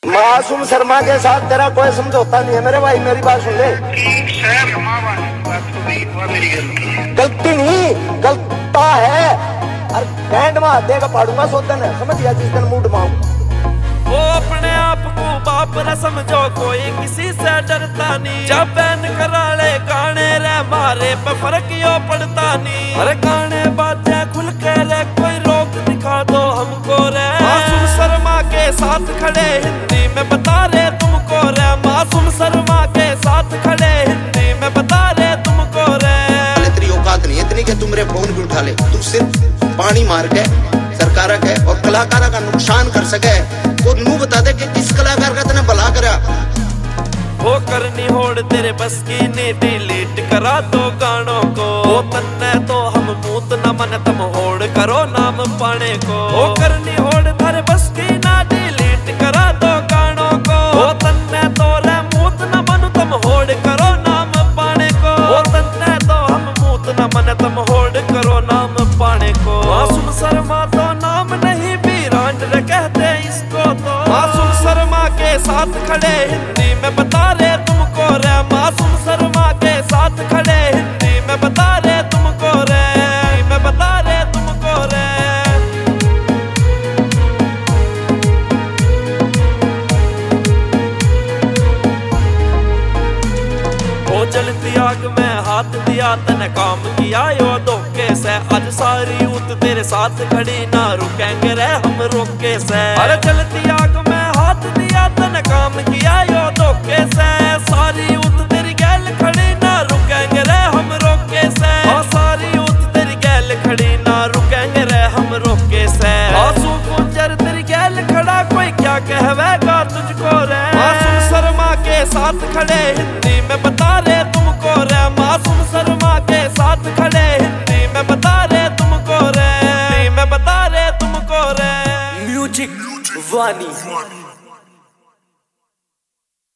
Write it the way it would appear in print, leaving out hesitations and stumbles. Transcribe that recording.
मासूम शर्मा के साथ तेरा कोई समझौता नहीं है मेरे भाई, मेरी बात सुन ले। गलती नहीं, गलता है। अरे बैंड में देगा पाड़ूंगा सोतन है, समझ गया जिस दिन मूड मांग। वो अपने आप को बाप न समझो, कोई किसी से डरता नहीं। जब बैन कराले गाने रे मारे पे फर्क यो पड़ता नहीं। हर गाने बातें खुल के रे, कोई रोक दिखा दो हमको रे। मासूम शर्मा के साथ खड़े हिंदी में बता रहे तुमको रे। मासूम शर्मा के साथ खड़े हिंदी में बता रहे तुमको रे। तेरी औकात नहीं इतनी कि तुम रे फोन भी उठा ले। तू सिर्फ पानी मार के सरकार के और कलाकारा का नुकसान कर सके तो नू बता दे कि किस कलाकार का तने भला करा। वो करनी होड़ तेरे बस की नहीं, डिलीट करा दो गानों को। वो तन्ने तो हम मूत न मन, तुम होड़ करो नाम पाने को। वो करनी होड़ तेरे बस की ना, डिलीट करा दो गानों को। वो तन्ने तो रे मूत न मन, तुम होड़ करो नाम पाने को। वो तन्ने तो हम मूत न मन, तुम होड़ करो नाम पाने को। मासूम शर्मा तो नाम नहीं, वीरान रे कहते इसको तो। मासूम शर्मा के साथ खड़े हिंदी में बता रहे तुमको रे। मासूम शर्मा के साथ खड़े हिंदी में बता रहे तुमको रे। मैं बता रहे तुमको रे। वो जलती आग में हाथ दिया, तने काम किया यो धोखे से। आज सारी यूथ तेरे साथ खड़ी, ना रुकेंगे रे हम रोके से। अरे जलती आग में हाथ दिया, तने काम किया यो धोखे से। सारी यूथ तेरी गैल खड़ी, ना रुकेंगे रे हम रोके से। सारी यूथ तेरी गैल खड़ी, ना रुकेंगे रे हम रोके से। आंसू गुंजर तेरी गैल खड़ा, कोई क्या कहवेगा तुझको रे। मासूम शर्मा के साथ खड़े हिंदी में बता रहे तुमको रे। मासूम शर्मा के साथ खड़े हिंदी में बता रहे तुमको रे। मैं बता रहे तुमको रे। म्यूजिक वानी।